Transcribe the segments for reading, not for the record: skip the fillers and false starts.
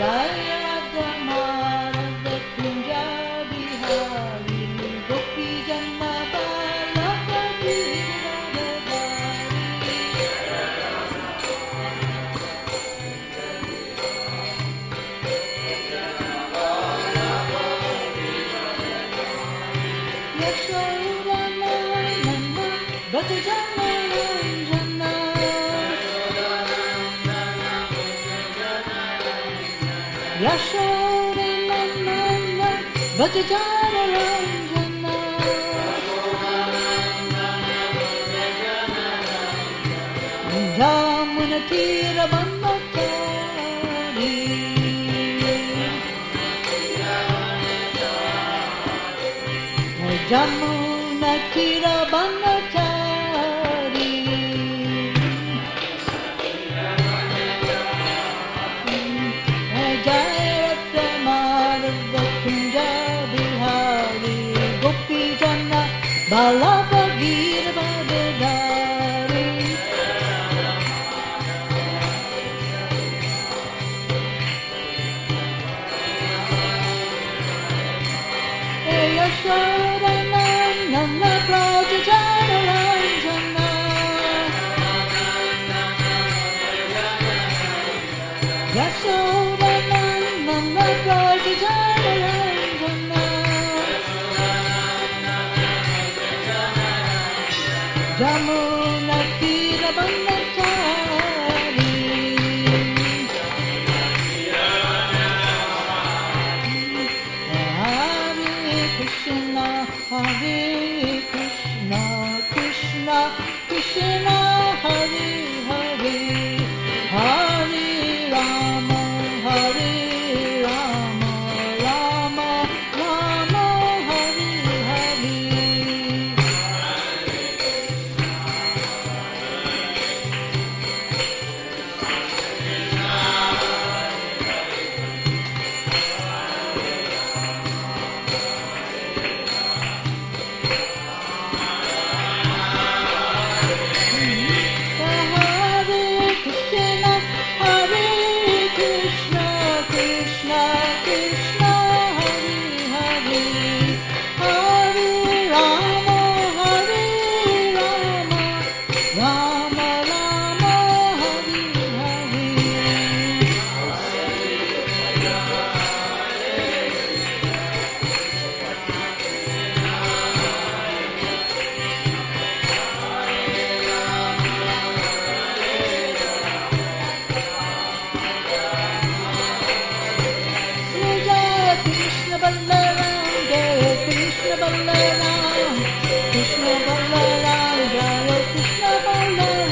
Jai Radha Madhava Kunja Bihari Gopi Janma Balaka Yashoda Nana Bhajana Ranjana Yashoda Nana Bhajana Ranjana Jamuna Tira Brahmachari Jamuna Tira Brahmachari Jayarata Madhava Kunja Bihari Gopi Jana Balaka Gir Badadari Yashoda Nana Braja Jana Ranjana Yashoda Nana Braja Jana Ranjana Jamuna Tira Brahmachari Hare Krishna, Krishna Krishna, Hare Hare, Hare Rama, Rama Rama, Hare Hare. Krishna Balaram, Jaya Krishna Balaram, Krishna Balaram, Jaya Krishna Balaram.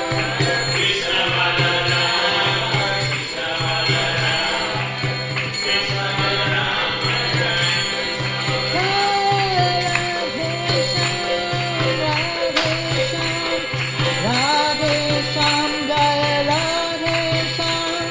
Radhe Shyam, Jaya Radhe Shyam.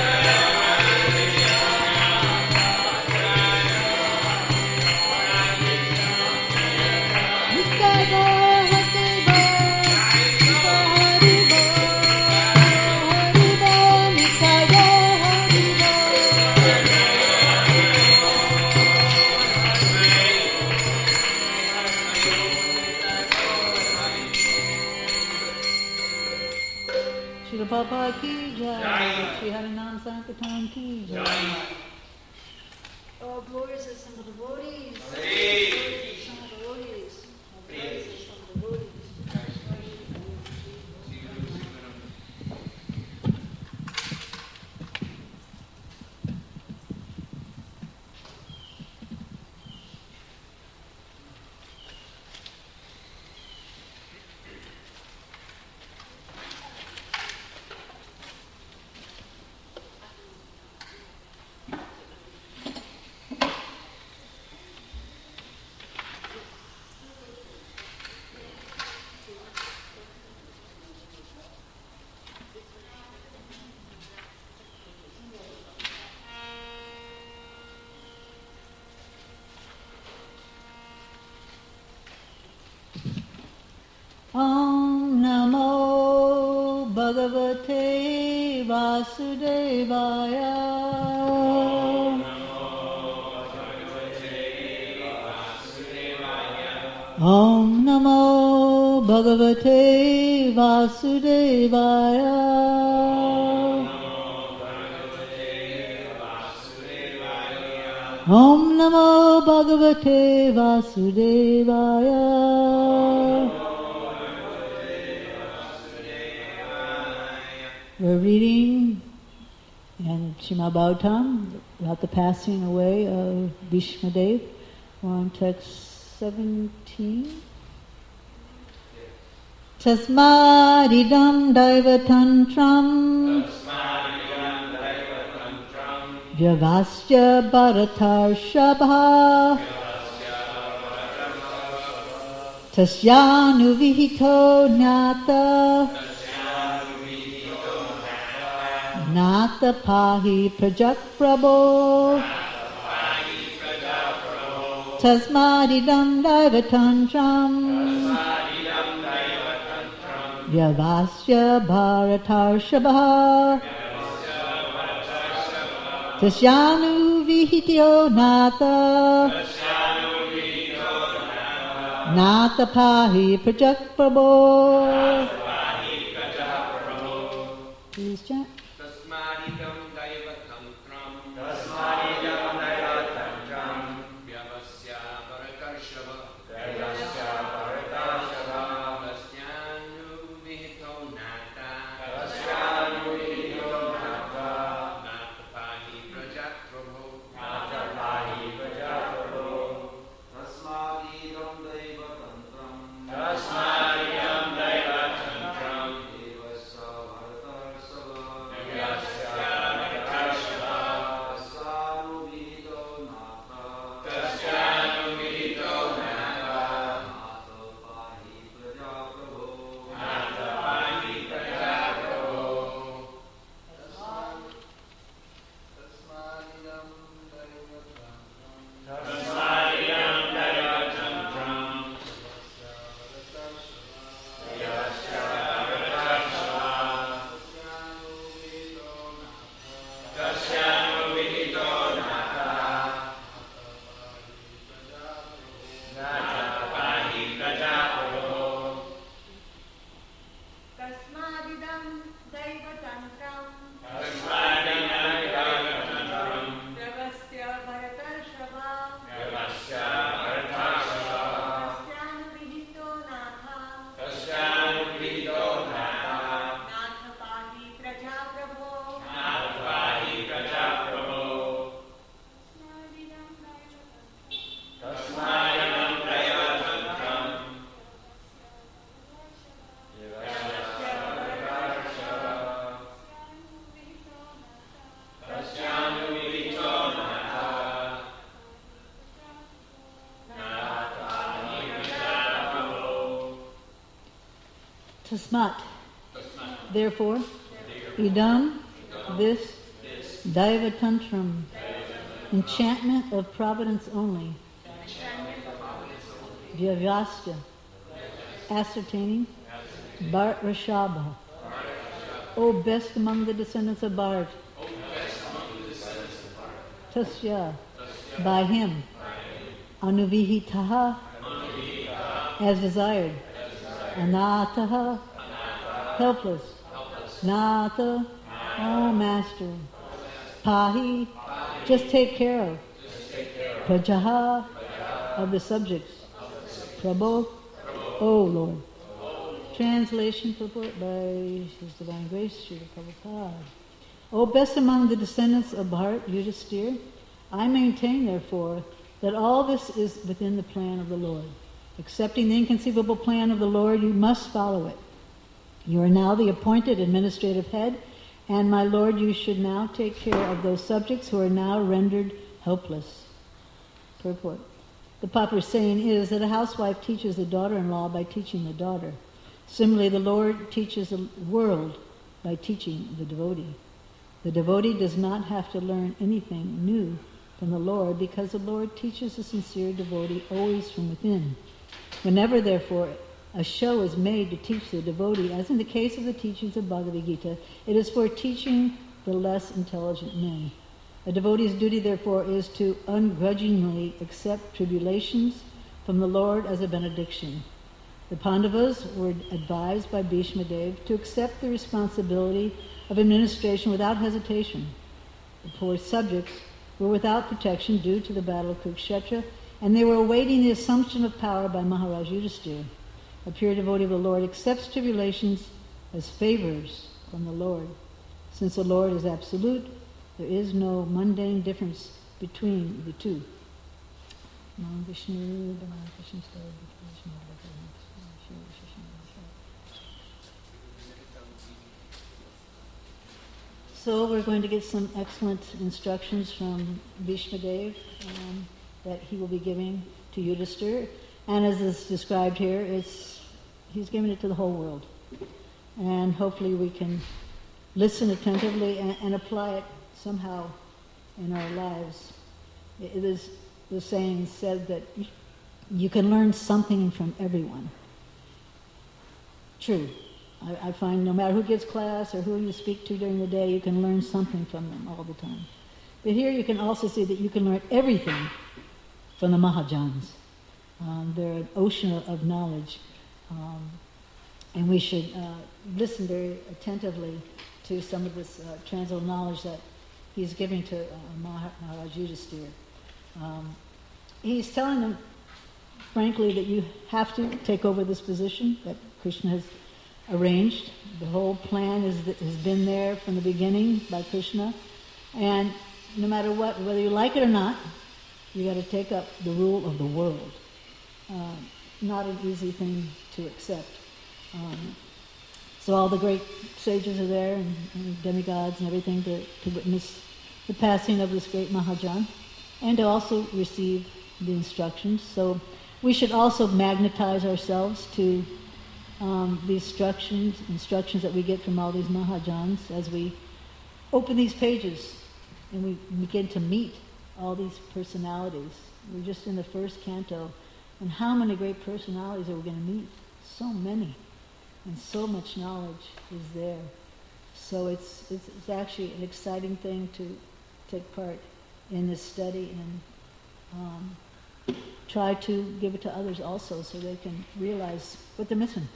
Srila Prabhupada ki jai, Sri Harinam Sankirtan ki jai. Oh, glorious assembled devotees. Some devotees. Glorious assembled devotees. Bhagavate Vasudevaya. Om Namo Bhagavate Vasudevaya. Om Namo Bhagavate Vasudevaya. We're reading in Srimad Bhagavatam about the passing away of Bhishmadev. We're on text 17. Tasmadidam Daivatantram Vyavasya Bharatarshava Tasyanu Nyata Nata Pahi Prajak Prabho Tasmadidam Daivatantram Vyavasya Bharatarshava Tasyanu Vihityo Nata Nata Pahi Prajak Prabho. Please chant. Tasmat. Therefore, idam, this, Daivatantram, enchantment of providence only, Vyavasya, ascertaining, Bharat Rishabha, O best among the descendants of Bharat, Tasya, by him, Anuvihitaha, as desired, Anataha, helpless, Nata, oh Master, Pahi, just take care of, Prajaha, of the subjects, Prabhu, O Lord. Translation purport by His Divine Grace, Srila Prabhupada. O best among the descendants of Bharat, Yudhisthira, I maintain, therefore, that all this is within the plan of the Lord. Accepting the inconceivable plan of the Lord, you must follow it. You are now the appointed administrative head, and my Lord, you should now take care of those subjects who are now rendered helpless. Purport. The proper saying is that a housewife teaches the daughter-in-law by teaching the daughter. Similarly, the Lord teaches the world by teaching the devotee. The devotee does not have to learn anything new from the Lord because the Lord teaches the sincere devotee always from within. Whenever, therefore, a show is made to teach the devotee, as in the case of the teachings of Bhagavad Gita, it is for teaching the less intelligent men. A devotee's duty, therefore, is to ungrudgingly accept tribulations from the Lord as a benediction. The Pandavas were advised by Bhishma Dev to accept the responsibility of administration without hesitation. The poor subjects were without protection due to the battle of Kurukshetra, and they were awaiting the assumption of power by Maharaj Yudhisthira. A pure devotee of the Lord accepts tribulations as favors from the Lord. Since the Lord is absolute, there is no mundane difference between the two. So we're going to get some excellent instructions from Bhishma Dev that he will be giving to Yudhisthira. And as is described here, he's giving it to the whole world. And hopefully we can listen attentively and apply it somehow in our lives. It is the saying said that you can learn something from everyone. True. I find no matter who gives class or who you speak to during the day, you can learn something from them all the time. But here you can also see that you can learn everything from the Mahajans. They're an ocean of knowledge. And we should listen very attentively to some of this transcendental knowledge that he's giving to Maharaj Yudhisthira. He's telling them, frankly, that you have to take over this position that Krishna has arranged. The whole plan has been there from the beginning by Krishna. And no matter what, whether you like it or not, you got to take up the rule of the world. Not an easy thing to accept. So all the great sages are there and demigods and everything to witness the passing of this great Mahajan and to also receive the instructions. So we should also magnetize ourselves to these instructions that we get from all these Mahajans as we open these pages and we begin to meet all these personalities. We're just in the first canto, and how many great personalities are we going to meet? So many, and so much knowledge is there. So it's actually an exciting thing to take part in this study and try to give it to others also so they can realize what they're missing.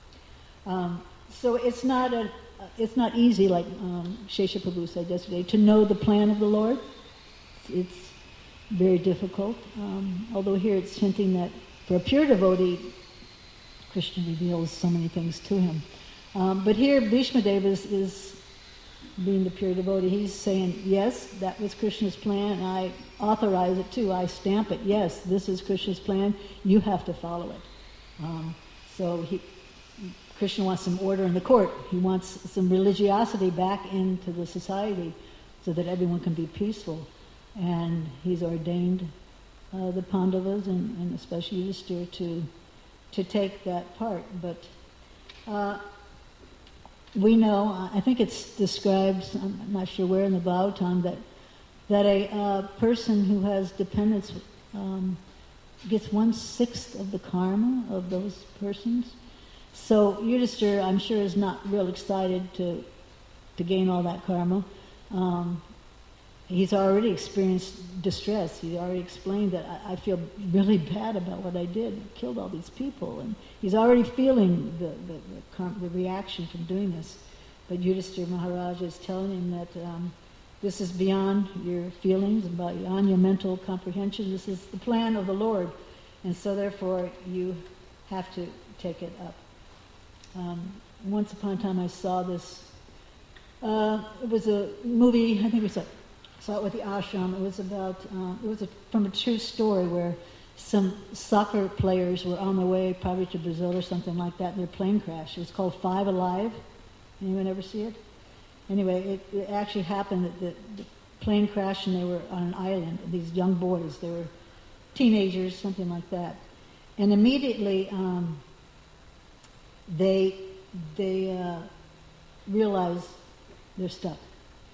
So it's not easy, like Shesha Prabhu said yesterday, to know the plan of the Lord. It's very difficult. Although here it's hinting that for a pure devotee, Krishna reveals so many things to him. But here Bhishma Dev is being the pure devotee. He's saying, yes, that was Krishna's plan, and I authorize it too. I stamp it. Yes, this is Krishna's plan. You have to follow it. So Krishna wants some order in the court. He wants some religiosity back into the society so that everyone can be peaceful. And he's ordained the Pandavas and especially Yudhisthira to take that part. But we know, I think it's described, I'm not sure where in the Bhagavatam, that a person who has dependence gets 1/6 of the karma of those persons. So Yudhisthira, I'm sure, is not real excited to gain all that karma. He's already experienced distress. He already explained that I feel really bad about what I did. I killed all these people. And he's already feeling the reaction from doing this. But Yudhisthira Maharaj is telling him that this is beyond your feelings, beyond your mental comprehension. This is the plan of the Lord. And so therefore you have to take it up. Once upon a time I saw this. It was a movie, I think we saw it with the ashram. It was about, from a true story where some soccer players were on their way probably to Brazil or something like that, and their plane crashed. It was called Five Alive. Anyone ever see it? Anyway, it actually happened that the plane crashed and they were on an island. These young boys, they were teenagers, something like that. And immediately they realized they're stuck.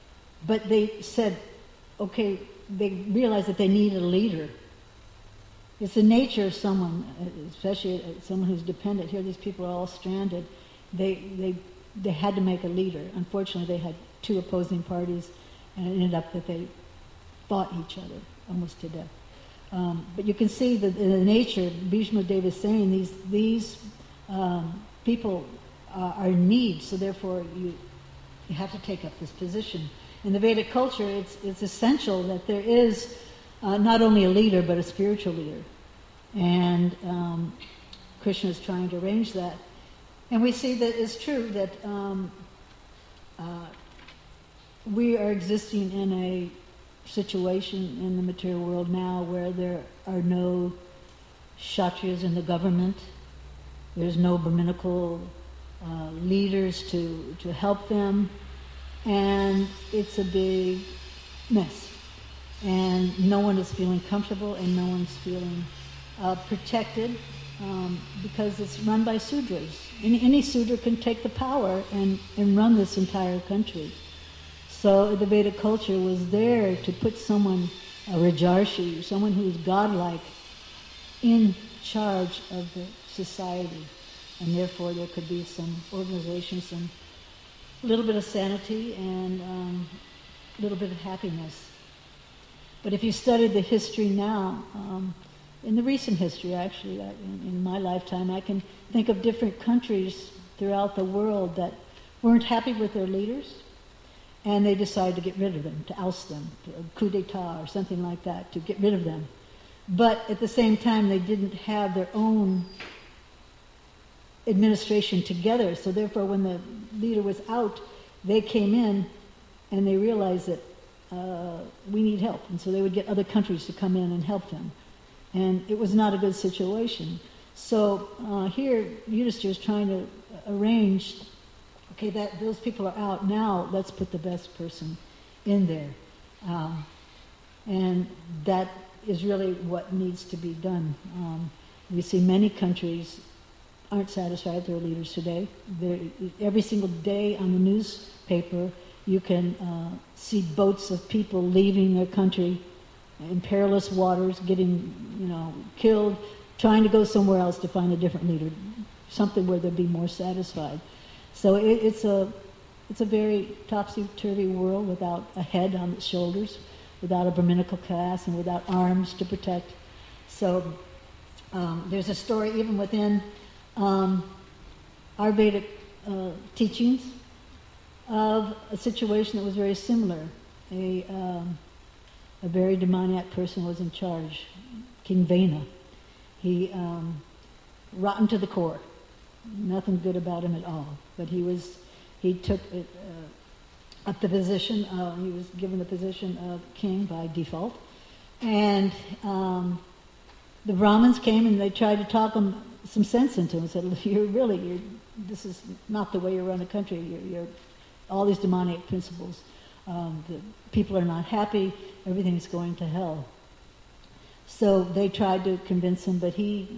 But they said, okay, they realized that they needed a leader. it's the nature of someone, especially someone who's dependent. Here, these people are all stranded. They had to make a leader. Unfortunately, they had two opposing parties, and it ended up that they fought each other almost to death. But you can see that in the nature, Bhishma Dev is saying these people are in need, so therefore you have to take up this position. In the Vedic culture, it's essential that there is not only a leader, but a spiritual leader. And Krishna is trying to arrange that. And we see that it's true that we are existing in a situation in the material world now where there are no kshatriyas in the government. There's no Brahminical leaders to help them. And it's a big mess. And no one is feeling comfortable and no one's feeling protected because it's run by Sudras. Any Sudra can take the power and run this entire country. So the Vedic culture was there to put someone, a Rajarshi, someone who is godlike, in charge of the society. And therefore there could be some organization, some little bit of sanity and a little bit of happiness. But if you study the history now, in the recent history actually, in my lifetime, I can think of different countries throughout the world that weren't happy with their leaders, and they decided to get rid of them, to oust them, to a coup d'etat or something like that, to get rid of them. But at the same time, they didn't have their own administration together, so therefore when the leader was out, they came in and they realized that we need help, and so they would get other countries to come in and help them. And it was not a good situation. So here, Yudhishthira is trying to arrange, okay, that those people are out, now let's put the best person in there. And that is really what needs to be done. We see many countries aren't satisfied with their leaders today. Every single day on the newspaper, you can see boats of people leaving their country in perilous waters, getting, killed, trying to go somewhere else to find a different leader, something where they'd be more satisfied. So it's a very topsy-turvy world without a head on its shoulders, without a Brahminical caste, and without arms to protect. So there's a story even within our Vedic teachings of a situation that was very similar. A very demoniac person was in charge, King Vena. He rotten to the core, nothing good about him at all. But he took up the position. He was given the position of king by default, and the Brahmins came and they tried to talk him some sense into him and said, this is not the way you run a country. You're all these demonic principles. The people are not happy. Everything's going to hell. So they tried to convince him, but he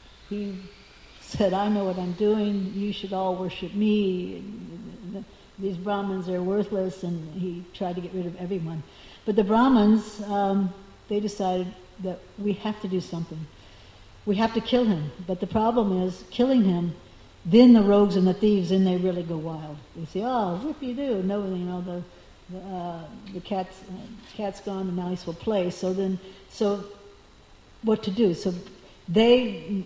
said, I know what I'm doing. You should all worship me. These Brahmins are worthless, and he tried to get rid of everyone. But the Brahmins, they decided that we have to do something. We have to kill him. But the problem is, killing him, then the rogues and the thieves, then they really go wild. They say, oh, whoop-de-doo. No, the cat's gone and mouse will play. So what to do? So they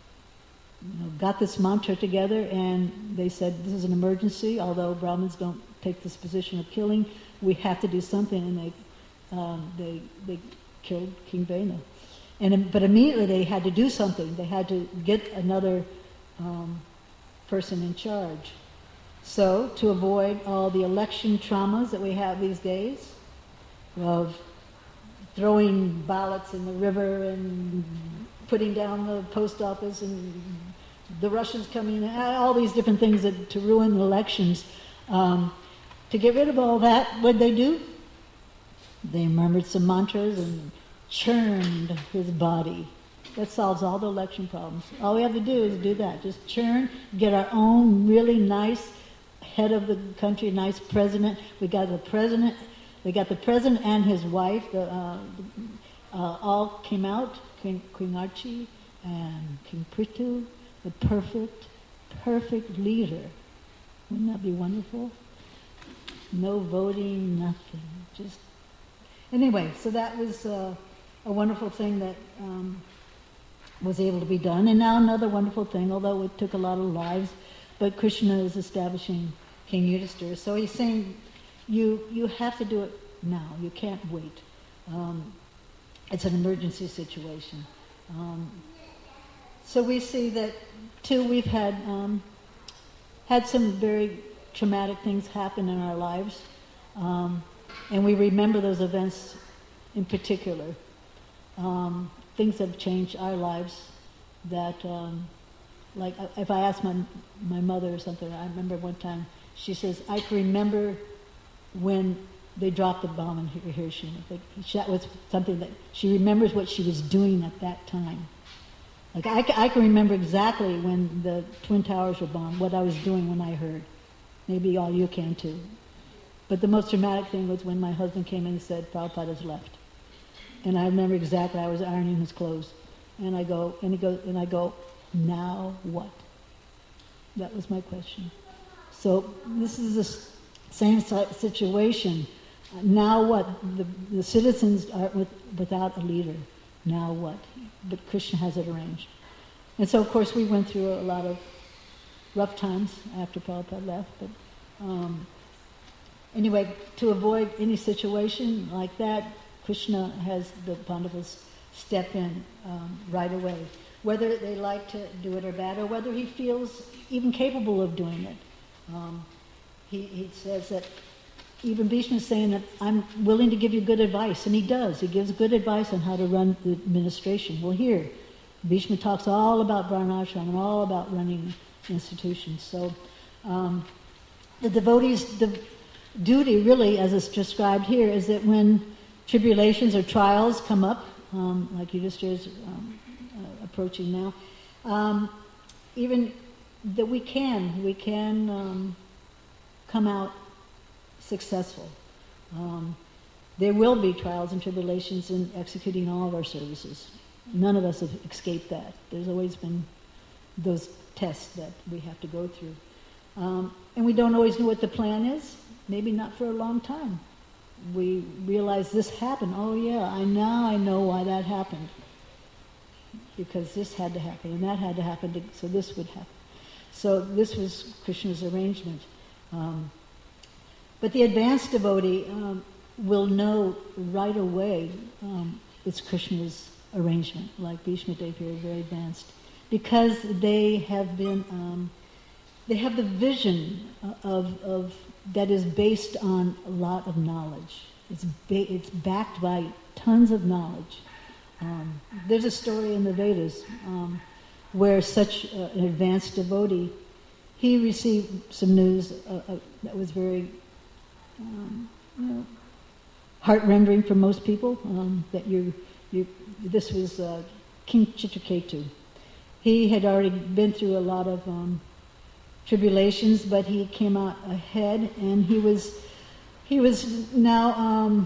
got this mantra together and they said, this is an emergency, although Brahmins don't take this position of killing, we have to do something, and they killed King Vena. But immediately they had to do something. They had to get another person in charge. So, to avoid all the election traumas that we have these days, of throwing ballots in the river and putting down the post office and the Russians coming in, all these different things to ruin the elections. To get rid of all that, what'd they do? They murmured some mantras and churned his body. That solves all the election problems. All we have to do is do that. Just churn, get our own really nice head of the country, nice president. We got the president and his wife. All came out Queen Archie and King Prithu, the perfect leader. Wouldn't that be wonderful? No voting, nothing. Just anyway. So that was a wonderful thing that was able to be done. And now another wonderful thing, although it took a lot of lives, but Krishna is establishing King Yudhisthira. So he's saying, you have to do it now. You can't wait. It's an emergency situation. So we see that too. We've had some very traumatic things happen in our lives, and we remember those events in particular. Things have changed our lives. That, like, if I ask my mother or something, I remember one time she says, "I can remember when they dropped the bomb in Hiroshima." That was something that she remembers what she was doing at that time. Like I can remember exactly when the Twin Towers were bombed, what I was doing when I heard. Maybe all you can too. But the most dramatic thing was when my husband came in and said, "Prabhupada has left." And I remember exactly, I was ironing his clothes. And I go, "Now what?" That was my question. So this is the same situation. Now what? The citizens are without a leader. Now what? But Krishna has it arranged. And so, of course, we went through a lot of rough times after Prabhupada left. But anyway, to avoid any situation like that, Krishna has the Pandavas step in right away. Whether they like to do it or bad, or whether he feels even capable of doing it. He says that even Bhishma is saying that I'm willing to give you good advice, and he does. He gives good advice on how to run the administration. Well, here, Bhishma talks all about Varnashram and all about running institutions. So the devotees' duty, really, as it's described here, is that when tribulations or trials come up, like Yudhisthira is approaching now, even that we can come out successful. There will be trials and tribulations in executing all of our services. None of us have escaped that. There's always been those tests that we have to go through. And we don't always know what the plan is, maybe not for a long time. We realize this happened. Oh yeah, I know why that happened. Because this had to happen and that had to happen, so this would happen. So this was Krishna's arrangement. But the advanced devotee will know right away it's Krishna's arrangement, like Bhishma Dev here, very advanced, because they have been, they have the vision of that is based on a lot of knowledge. It's backed by tons of knowledge. There's a story in the Vedas where such an advanced devotee, he received some news that was very heart-rendering for most people. That this was King Chitraketu. He had already been through a lot of tribulations, but he came out ahead, and he was now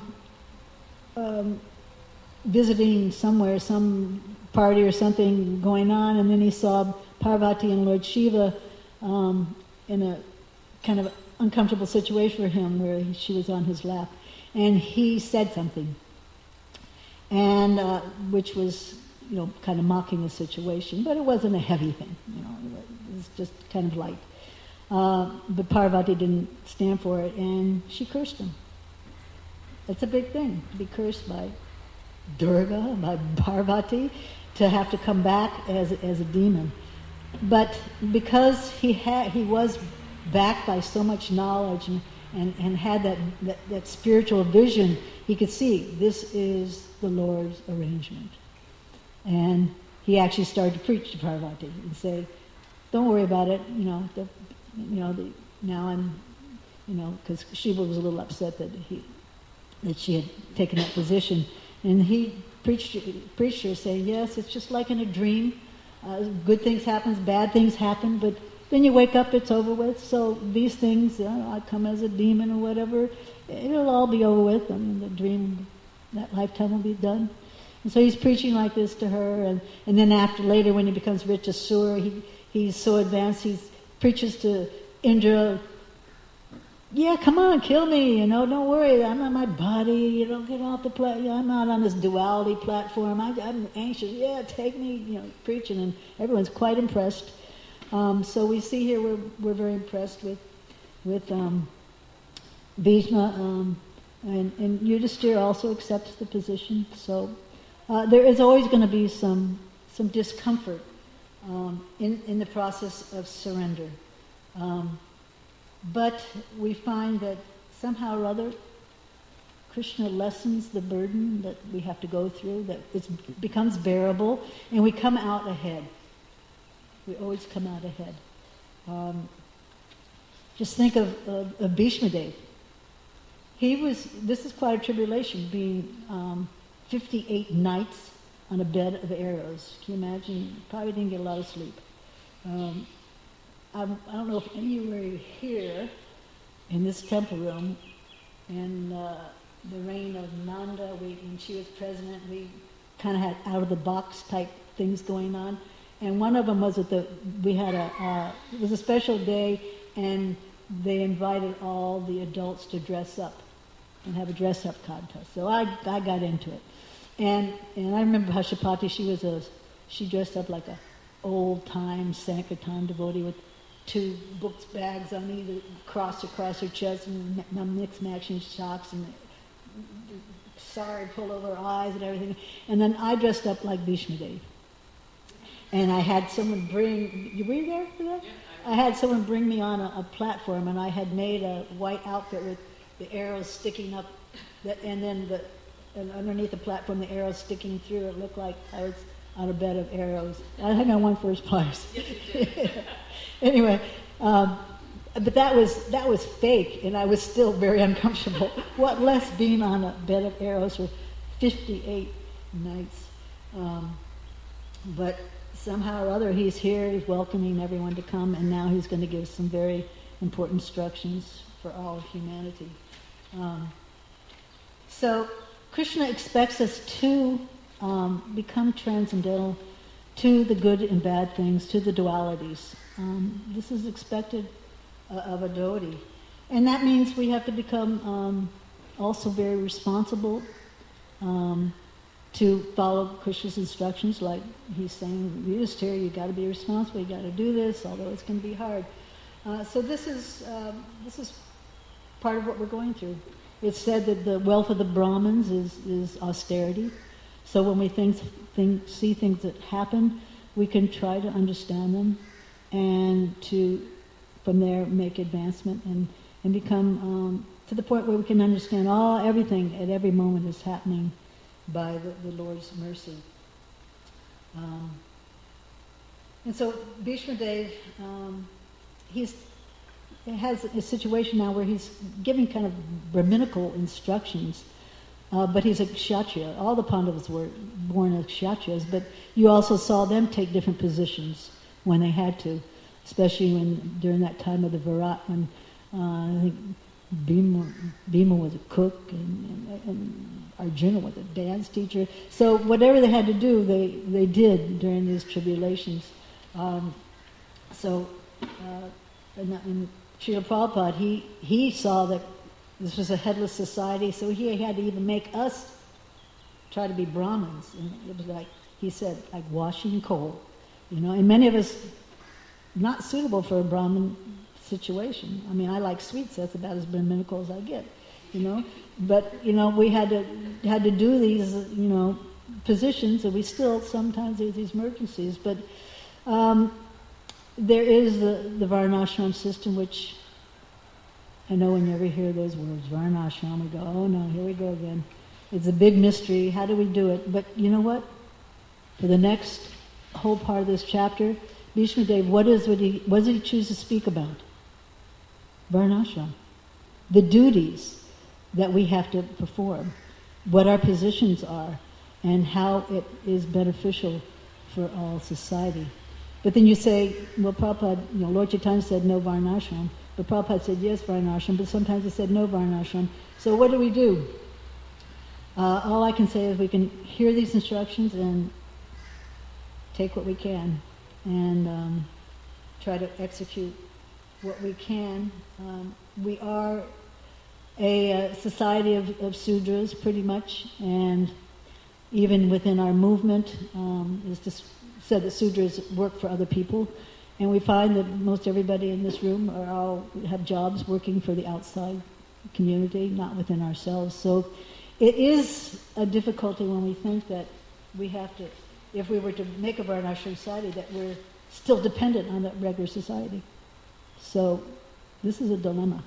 visiting somewhere, some party or something going on, and then he saw Parvati and Lord Shiva in a kind of uncomfortable situation for him, where she was on his lap, and he said something, and which was, kind of mocking the situation, but it wasn't a heavy thing, it was just kind of light. But Parvati didn't stand for it, and she cursed him. That's a big thing, to be cursed by Durga, by Parvati, to have to come back as a demon. But because he was backed by so much knowledge and had that spiritual vision, he could see this is the Lord's arrangement. And he actually started to preach to Parvati and say, "Don't worry about it, now I'm, because Shiva was a little upset that she had taken that position." And he preached her, saying, "Yes, it's just like in a dream. Good things happen, bad things happen, but then you wake up, it's over with. So these things, I come as a demon or whatever, it'll all be over with. I mean, the dream, that lifetime will be done." And so he's preaching like this to her, and then later when he becomes Vritrasura, he's so advanced, he preaches to Indra, yeah, come on, kill me, don't worry, I'm not my body, get off the platform, I'm not on this duality platform, I'm anxious, yeah, take me, preaching, and everyone's quite impressed. So we see here we're very impressed with Bhishma, and Yudhisthira also accepts the position. So there is always going to be some discomfort in the process of surrender. But we find that somehow or other Krishna lessens the burden that we have to go through, that it becomes bearable, and we come out ahead. We always come out ahead. Just think of Bhishma Dev. This is quite a tribulation, being 58 nights on a bed of arrows. Can you imagine? Probably didn't get a lot of sleep. I don't know if any of you were here in this temple room in the reign of Nanda. When she was president, we kind of had out-of-the-box type things going on. And one of them was it was a special day, and they invited all the adults to dress up and have a dress-up contest. So I got into it. And I remember Hashapati, she dressed up like a old-time Sankirtan devotee with 2 books bags on either cross across her chest and mixed matching socks and sari pulled over her eyes and everything. And then I dressed up like Bhishma Dev. And I had someone were you there for that? Yeah, I had someone bring me on a platform, and I had made a white outfit with the arrows sticking up, and then and underneath the platform, the arrows sticking through. It looked like I was on a bed of arrows. I think I won first prize. Anyway, but that was fake, and I was still very uncomfortable. What less being on a bed of arrows for 58 nights. But somehow or other, he's here, he's welcoming everyone to come, and now he's going to give some very important instructions for all of humanity. So Krishna expects us to become transcendental to the good and bad things, to the dualities. This is expected of a devotee. And that means we have to become also very responsible to follow Krishna's instructions, like he's saying, Yudhisthira, you got to be responsible, you got to do this, although it's going to be hard. So this is part of what we're going through. It's said that the wealth of the Brahmins is austerity. So when we see things that happen, we can try to understand them and to, from there, make advancement and become to the point where we can understand everything at every moment is happening by the Lord's mercy. And so Bhishma Dev, he has a situation now where he's giving kind of Brahminical instructions, but he's a Kshatriya. All the Pandavas were born as Kshatriyas, but you also saw them take different positions when they had to, especially during that time of the Virat, when I think Bhima was a cook and Arjuna was a dance teacher. So whatever they had to do, they did during these tribulations. And Srila Prabhupada, he saw that this was a headless society, so he had to even make us try to be Brahmins. And it was like, he said, like washing coal. And many of us not suitable for a Brahmin situation. I mean, I like sweets, that's about as Brahminical as I get, But, we had to do these, positions, and we still, sometimes there's these emergencies. But there is the Varnashram system, which I know when you ever hear those words, Varnashram, we go, oh no, here we go again. It's a big mystery. How do we do it? But you know what? For the next whole part of this chapter, Bhishma Dev, what did he choose to speak about? Varnashram. The duties that we have to perform, what our positions are, and how it is beneficial for all society. But then you say, well, Prabhupada, Lord Chaitanya said no Varnashram, but Prabhupada said yes Varnashram, but sometimes he said no Varnashram. So what do? All I can say is we can hear these instructions and take what we can and try to execute what we can. We are a society of Sudras, pretty much, and even within our movement, it's just said that Sudras work for other people, and we find that most everybody in this room are all have jobs working for the outside community, not within ourselves. So it is a difficulty when we think that we have to, if we were to make a Varnashram society, that we're still dependent on that regular society. So this is a dilemma.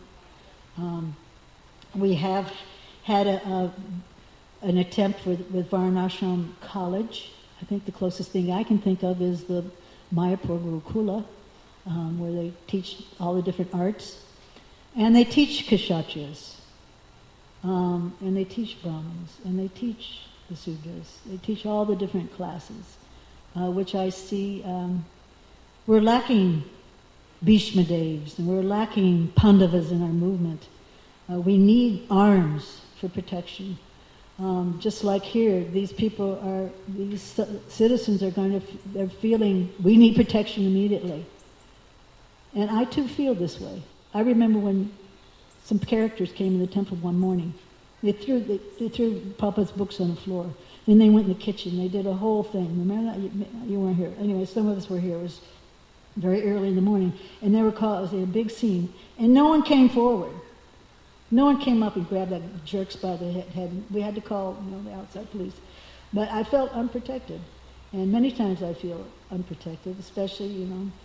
We have had an attempt with Varnashram College. I think the closest thing I can think of is the Mayapur Gurukula, where they teach all the different arts. And they teach Kshatriyas, and they teach Brahmins, and they teach the Sudras. They teach all the different classes, which I see we're lacking Bhishma Devs, and we're lacking Pandavas in our movement. We need arms for protection. Just like here, these citizens are they're feeling we need protection immediately. And I too feel this way. I remember when some characters came in the temple one morning. They threw Prabhupada's books on the floor. Then they went in the kitchen. They did a whole thing. Remember that? You weren't here. Anyway, some of us were here. It was very early in the morning. And they were called, it was a big scene. And no one came forward. No one came up and grabbed that jerks by the head. We had to call, the outside police. But I felt unprotected. And many times I feel unprotected, especially,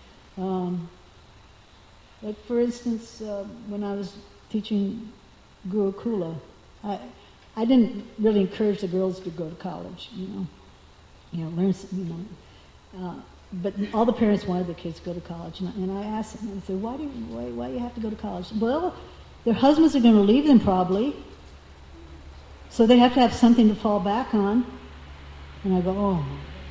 like for instance, when I was teaching Gurukula, I didn't really encourage the girls to go to college, learn, but all the parents wanted their kids to go to college. And I asked them, I said, why do you have to go to college? Well, their husbands are going to leave them probably, so they have to have something to fall back on. And I go, oh.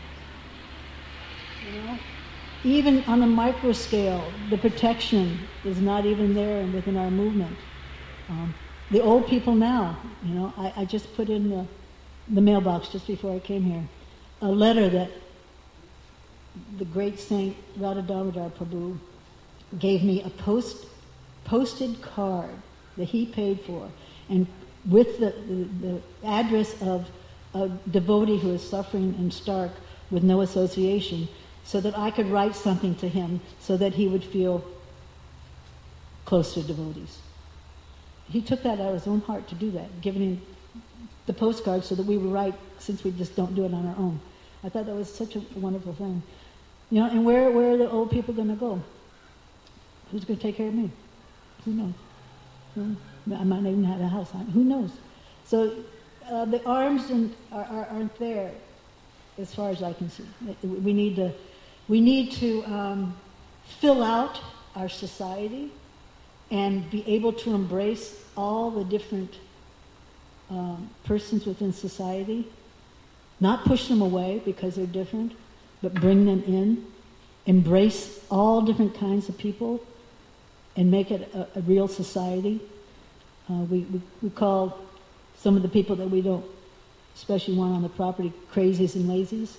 Even on a micro scale, the protection is not even there within our movement. The old people now, I just put in the mailbox just before I came here, a letter that the great Saint Radha Damodar Prabhu gave me, a posted card that he paid for, and with the address of a devotee who is suffering in Stark with no association, so that I could write something to him so that he would feel close to devotees. He took that out of his own heart to do that, giving him the postcard so that we would write, since we just don't do it on our own. I thought that was such a wonderful thing. And where are the old people going to go? Who's going to take care of me? Who knows? I might not even have a house. Who knows? So the arms aren't there as far as I can see. We need to fill out our society and be able to embrace all the different persons within society, not push them away because they're different, but bring them in, embrace all different kinds of people, and make it a real society. We call some of the people that we don't especially want on the property crazies and lazies.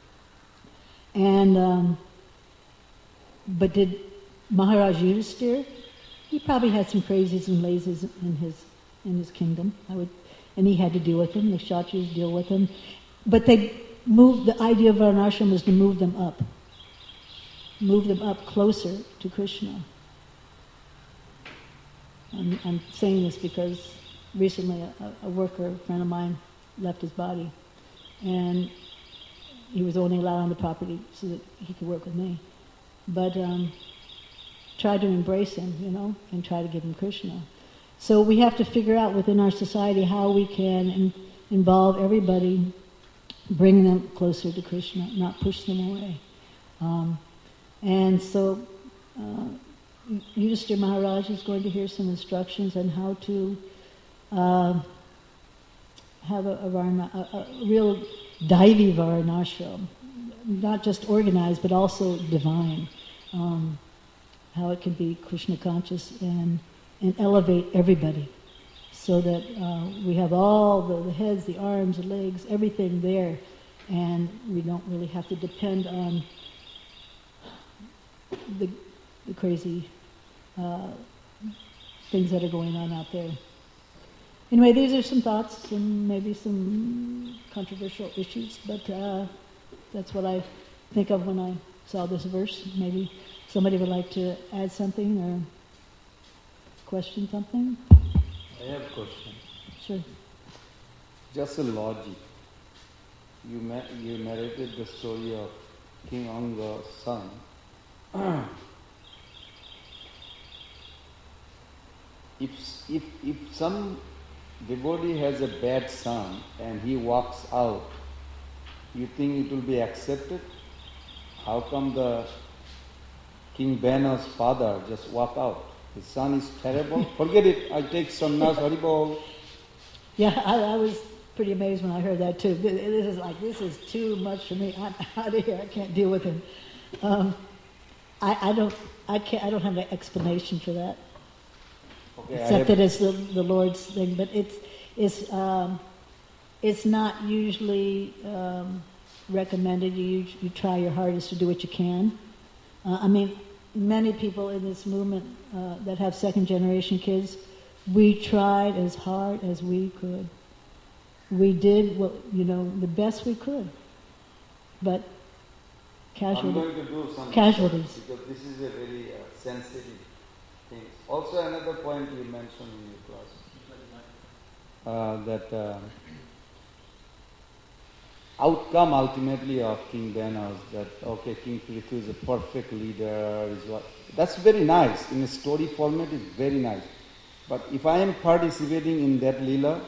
And but did Maharaj Yudhisthira? He probably had some crazies and lazies in his kingdom. And he had to deal with them. The Kshatriyas deal with them. But they moved. The idea of Varnashram was to move them up closer to Krishna. I'm saying this because recently a worker, a friend of mine, left his body, and he was only allowed on the property so that he could work with me. But try to embrace him, and try to give him Krishna. So we have to figure out within our society how we can involve everybody, bring them closer to Krishna, not push them away. And so Yudhisthira Maharaj is going to hear some instructions on how to have a real Daivi Varnashram, not just organized but also divine. How it can be Krishna conscious and elevate everybody. so that we have all the heads, the arms, the legs, everything there, and we don't really have to depend on the crazy things that are going on out there. Anyway, these are some thoughts and maybe some controversial issues, but that's what I think of when I saw this verse. Maybe somebody would like to add something or question something? I have a question. Sure. Just a logic. You narrated the story of King Anga's son. If some devotee has a bad son and he walks out, you think it will be accepted? How come the King Bana's father just walk out? His son is terrible. Forget it. I take sannyas, Haribol. Yeah, I was pretty amazed when I heard that too. This is too much for me. I'm out of here. I can't deal with him. I don't have an explanation for that. Okay, Except that it's the Lord's thing, but it's not usually recommended. You try your hardest to do what you can. Many people in this movement that have second generation kids, we tried as hard as we could. We did the best we could, but casualties. I'm going to do some casualties. Because this is a very sensitive thing. Also, another point you mentioned in your class that outcome ultimately of King Bana is that King Prithu is a perfect leader. That's very nice in a story format. It's very nice. But if I am participating in that lila,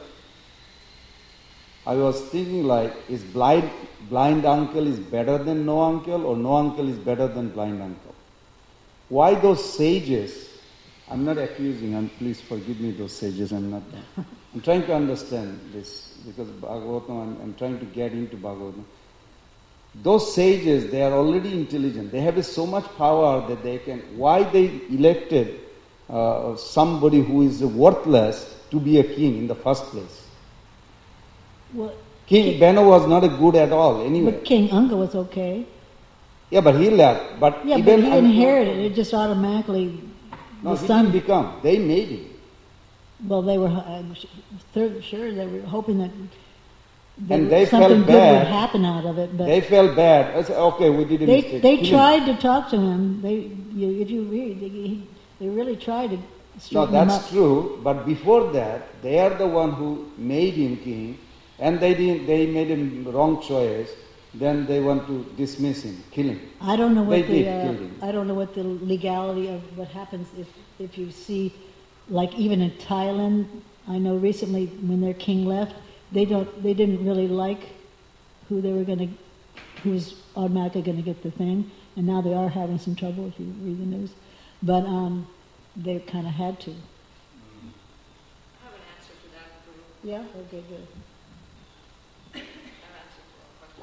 I was thinking is blind uncle is better than no uncle, or no uncle is better than blind uncle? Why those sages? I'm not accusing, and please forgive me those sages, I'm trying to understand this, because Bhagavatam, I'm trying to get into Bhagavatam. Those sages, they are already intelligent. They have so much power that they can... Why they elected somebody who is worthless to be a king in the first place? Well, King Bana was not a good at all anyway. But King Anga was okay. Yeah, but he left. But he inherited it. It just automatically... No, he didn't become. They made him. Well, they were... I'm sure they were hoping that they something felt good bad. would happen out of it. But they felt bad. I said, okay, we did a mistake. They tried to talk to him. If you read, they really tried to straighten him up. No, that's true. But before that, they are the one who made him king, and they made him wrong choice. Then they want to dismiss him, kill him. I don't know what kill him. I don't know what the legality of what happens if you see, like even in Thailand. I know recently when their king left, they didn't really like who was automatically going to get the thing, and now they are having some trouble if you read the news. But they kind of had to. I have an answer to that, Guru. Yeah. Okay. Good. I have answers to all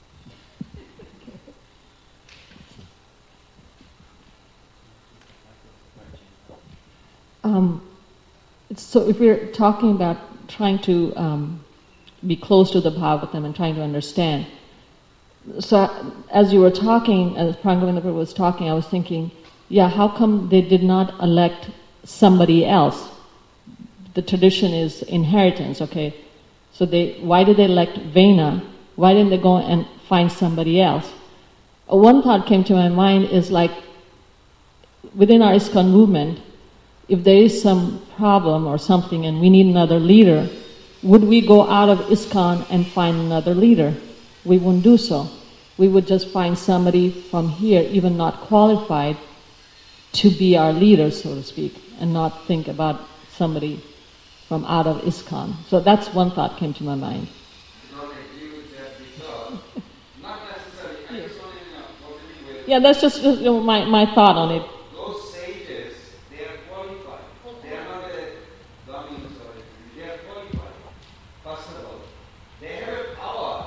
questions. So if we're talking about trying to be close to the Bhagavatam and trying to understand, so as you were talking, as Prangavinda was talking, I was thinking, how come they did not elect somebody else? The tradition is inheritance, okay? So why did they elect Vena? Why didn't they go and find somebody else? One thought came to my mind is within our ISKCON movement, if there is some problem or something and we need another leader, would we go out of ISKCON and find another leader? We wouldn't do so. We would just find somebody from here, even not qualified, to be our leader, so to speak, and not think about somebody from out of ISKCON. So that's one thought came to my mind. Not agree with that because, not necessarily, I just want to know, yeah, that's just my thought on it. those sages, they are qualified. They are not a dummy, they are qualified. First of all, they have a power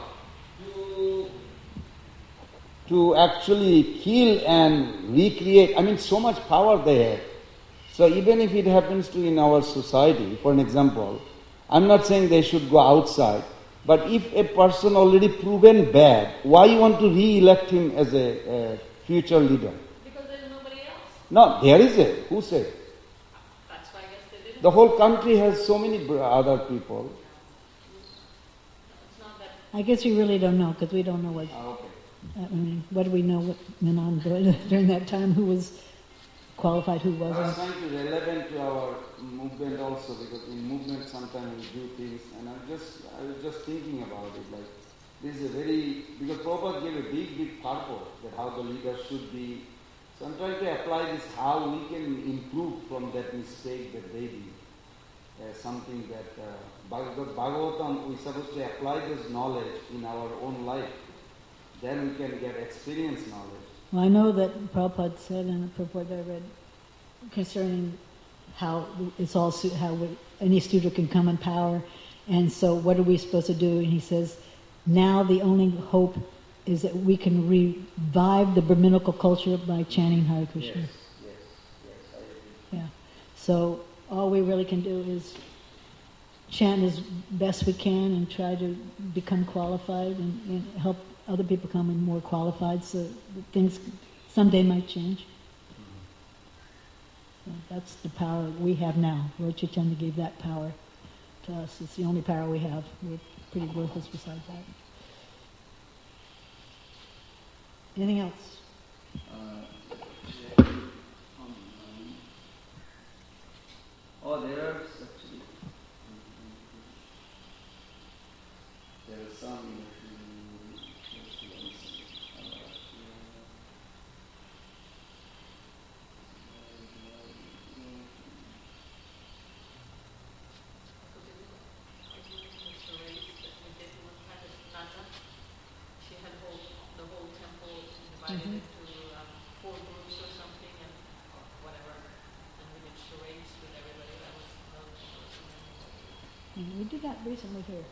to actually kill and recreate. So much power they have. So even if it happens to in our society, for an example, I'm not saying they should go outside, but if a person already proven bad, why you want to re-elect him as a future leader? Because there's nobody else. No, there is a. Who said? That's why I guess they didn't. The whole country has so many other people. It's not that. I guess we really don't know because we don't know what. Okay. I mean, what do we know what went on during that time? Who was qualified, who I was wasn't? trying to relevant to our movement also, because in movement sometimes we do things, and I was just thinking about it, like this is a very, because Prabhupada gave a big purpose that how the leader should be. So I'm trying to apply this how we can improve from that mistake that they did. Something that Bhagavatam, we're supposed to apply this knowledge in our own life. Then we can get experience knowledge. Well, I know that Prabhupada said in the purport that I read concerning how it's all how any student can come in power, and so what are we supposed to do? And he says, now the only hope is that we can revive the Brahminical culture by chanting Hare Krishna. Yes, I agree. Yeah. So all we really can do is chant as best we can and try to become qualified and help other people become more qualified so that things someday might change. So that's the power we have now. Lord Chaitanya gave that power to us. It's the only power we have. We're pretty worthless besides that. Anything else? There are actually there are some. She had the whole temple divided into 4 groups or something, and whatever. And we did charades with everybody. That was We did that recently here.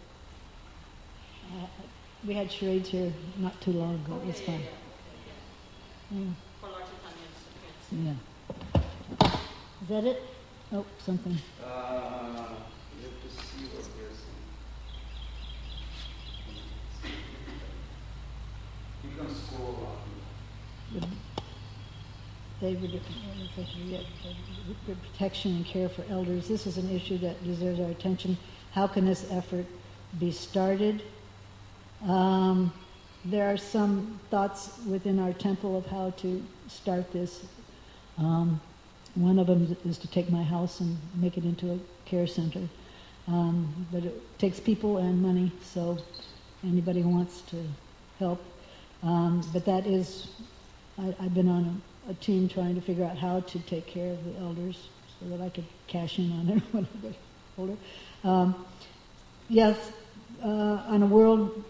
We had charades here not too long ago. It was fun. Yeah. for Lord Chaitanya's appearance. Yeah. Is that it? Oh, something. You have to see what they're saying. You can scroll up. The protection and care for elders. This is an issue that deserves our attention. How can this effort be started? There are some thoughts within our temple of how to start this. One of them is to take my house and make it into a care center. But it takes people and money, so anybody who wants to help. But that is, I've been on a team trying to figure out how to take care of the elders so that I could cash in on it when I get older. Yes, on a world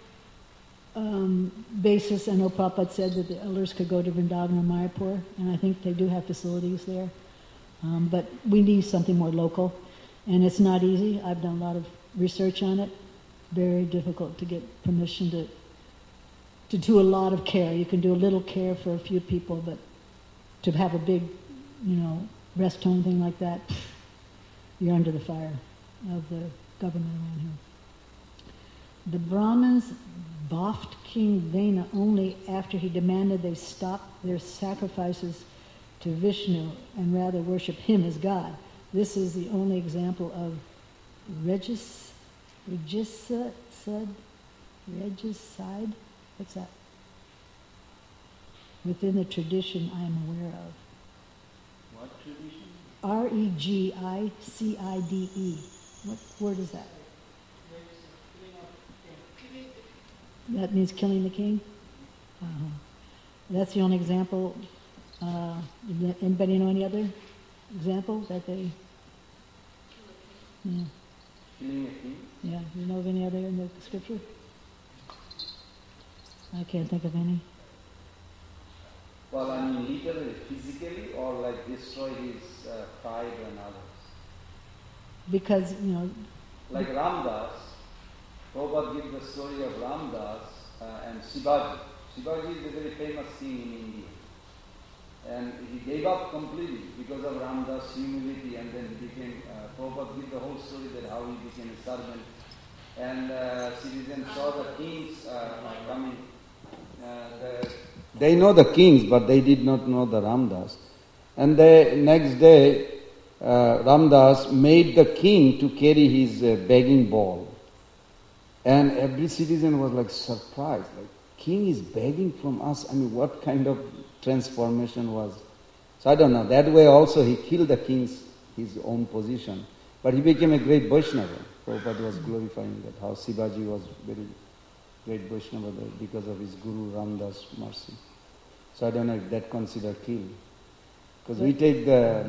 basis, I know Prabhupada said that the elders could go to Vrindavan and Mayapur, and I think they do have facilities there. But we need something more local, and it's not easy. I've done a lot of research on it. Very difficult to get permission to do a lot of care. You can do a little care for a few people, but to have a big, rest home thing like that, you're under the fire of the government around here. The Brahmins boffed King Vena only after he demanded they stop their sacrifices to Vishnu and rather worship him as God. This is the only example of regicide. What's that? Within the tradition I am aware of. What tradition? Regicide. What word is that? That means killing the king? That's the only example. Anybody know any other example that they... Yeah. Killing a king? Yeah, you know of any other in the scripture? I can't think of any. Well, I mean literally, physically, or like destroy his pride and others. Because, Like Ramdas, Prabhupada gives the story of Ramdas and Shivaji. Shivaji is a very famous king in India. And he gave up completely because of Ramdas' humility, and then he became, Prabhupada gives the whole story that how he became a servant. And citizens saw the kings coming. They know the kings, but they did not know the Ramdas. And the next day, Ramdas made the king to carry his begging bowl. And every citizen was like surprised, like, king is begging from us. I mean, what kind of transformation was? So I don't know. That way also he killed the king's his own position. But he became a great Vaishnava. Prabhupada was glorifying that, how Shivaji was very great Vaishnava because of his Guru Ramdas' mercy. So I don't know if that considered kill. Because we take the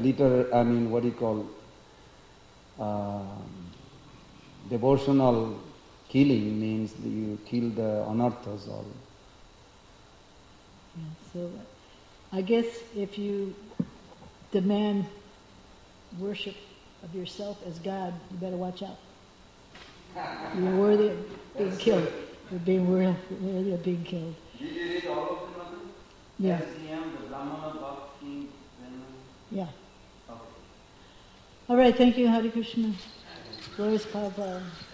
devotional killing means that you kill the anarthas all. Yeah, so I guess if you demand worship of yourself as God, you better watch out. You're worthy of being killed. You're being worthy of being killed. Did you read all of them? Yeah. SDM, the Brahmana, Bhakti, Yeah. Okay. All right, thank you, Hare Krishna. Glories Prabhupada.